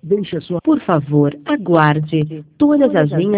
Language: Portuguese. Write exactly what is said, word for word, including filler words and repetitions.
Deixe a sua... Por favor, aguarde. Todas as linhas